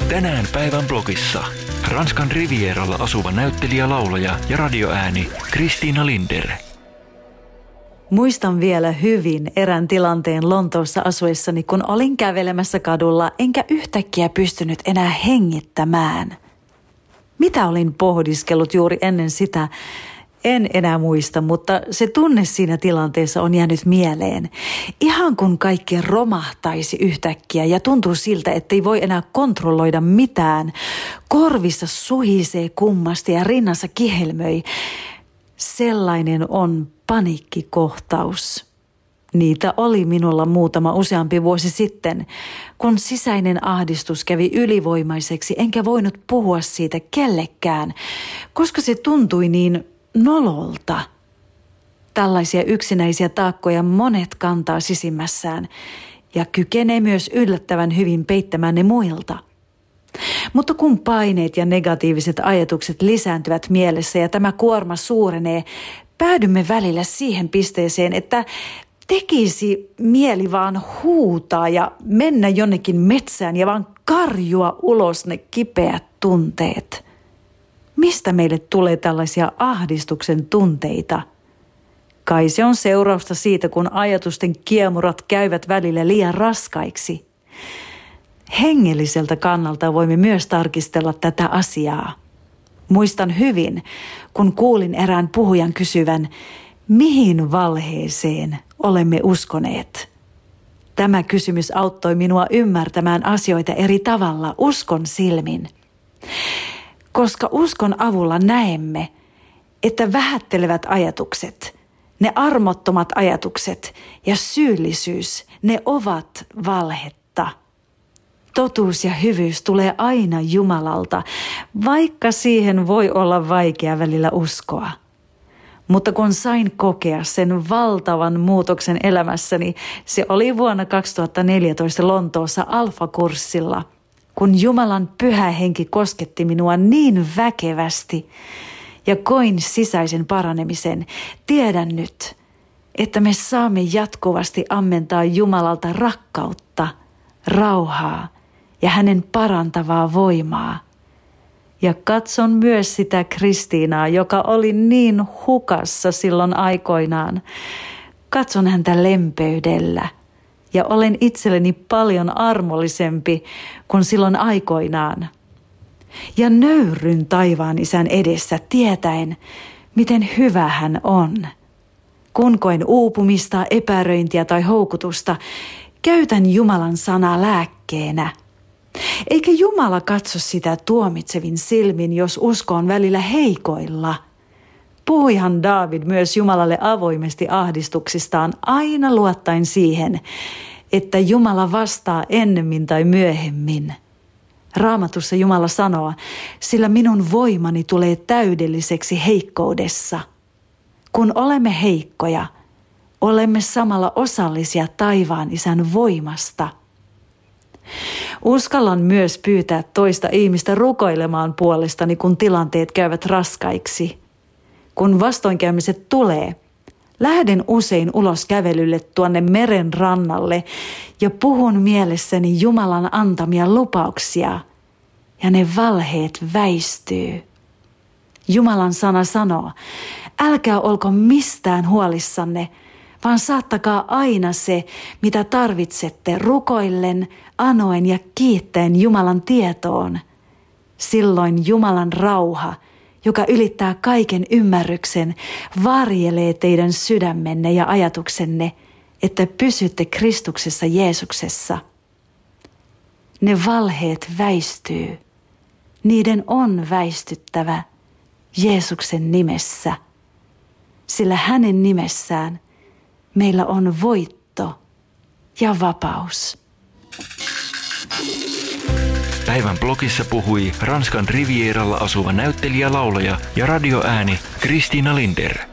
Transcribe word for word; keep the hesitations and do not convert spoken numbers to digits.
Tänään päivän blogissa. Ranskan Rivieralla asuva näyttelijä, laulaja ja radioääni Christina Linder. Muistan vielä hyvin erään tilanteen Lontoossa asuessani, kun olin kävelemässä kadulla enkä yhtäkkiä pystynyt enää hengittämään. Mitä olin pohdiskellut juuri ennen sitä, en enää muista, mutta se tunne siinä tilanteessa on jäänyt mieleen. Ihan kun kaikki romahtaisi yhtäkkiä ja tuntuu siltä, ettei voi enää kontrolloida mitään. Korvissa suhisee kummasti ja rinnassa kihelmöi. Sellainen on paniikkikohtaus. Niitä oli minulla muutama useampi vuosi sitten, kun sisäinen ahdistus kävi ylivoimaiseksi enkä voinut puhua siitä kellekään, koska se tuntui niin nololta. Tällaisia yksinäisiä taakkoja monet kantaa sisimmässään ja kykenee myös yllättävän hyvin peittämään ne muilta. Mutta kun paineet ja negatiiviset ajatukset lisääntyvät mielessä ja tämä kuorma suurenee, päädymme välillä siihen pisteeseen, että tekisi mieli vaan huutaa ja mennä jonnekin metsään ja vaan karjua ulos ne kipeät tunteet. Mistä meille tulee tällaisia ahdistuksen tunteita? Kai se on seurausta siitä, kun ajatusten kiemurat käyvät välillä liian raskaiksi. Hengelliseltä kannalta voimme myös tarkistella tätä asiaa. Muistan hyvin, kun kuulin erään puhujan kysyvän, mihin valheeseen olemme uskoneet. Tämä kysymys auttoi minua ymmärtämään asioita eri tavalla uskon silmin. Koska uskon avulla näemme, että vähättelevät ajatukset, ne armottomat ajatukset ja syyllisyys, ne ovat valhetta. Totuus ja hyvyys tulee aina Jumalalta, vaikka siihen voi olla vaikea välillä uskoa. Mutta kun sain kokea sen valtavan muutoksen elämässäni, se oli vuonna kaksituhattaneljätoista Lontoossa Alfa-kurssilla, kun Jumalan pyhä henki kosketti minua niin väkevästi ja koin sisäisen paranemisen, tiedän nyt, että me saamme jatkuvasti ammentaa Jumalalta rakkautta, rauhaa ja hänen parantavaa voimaa. Ja katson myös sitä Kristiinaa, joka oli niin hukassa silloin aikoinaan. Katson häntä lempeydellä ja olen itselleni paljon armollisempi kuin silloin aikoinaan. Ja nöyryn taivaan isän edessä tietäen, miten hyvä hän on. Kun koen uupumista, epäröintiä tai houkutusta, käytän Jumalan sanaa lääkkeenä. Eikä Jumala katso sitä tuomitsevin silmin, jos usko on välillä heikoilla. Puhuihan Daavid myös Jumalalle avoimesti ahdistuksistaan aina luottaen siihen, että Jumala vastaa ennemmin tai myöhemmin. Raamatussa Jumala sanoo, sillä minun voimani tulee täydelliseksi heikkoudessa. Kun olemme heikkoja, olemme samalla osallisia taivaan isän voimasta. Uskallan myös pyytää toista ihmistä rukoilemaan puolestani, kun tilanteet käyvät raskaiksi. Kun vastoinkäymiset tulee, lähden usein ulos kävelylle tuonne meren rannalle ja puhun mielessäni Jumalan antamia lupauksia, ja ne valheet väistyy. Jumalan sana sanoo, älkää olko mistään huolissanne, vaan saattakaa aina se, mitä tarvitsette, rukoillen, anoen ja kiittäen Jumalan tietoon. Silloin Jumalan rauha, joka ylittää kaiken ymmärryksen, varjelee teidän sydämenne ja ajatuksenne, että pysytte Kristuksessa Jeesuksessa. Ne valheet väistyy. Niiden on väistyttävä Jeesuksen nimessä, sillä hänen nimessään meillä on voitto ja vapaus. Päivän blogissa puhui Ranskan Rivieralla asuva näyttelijä, laulaja ja radioääni Christina Linder.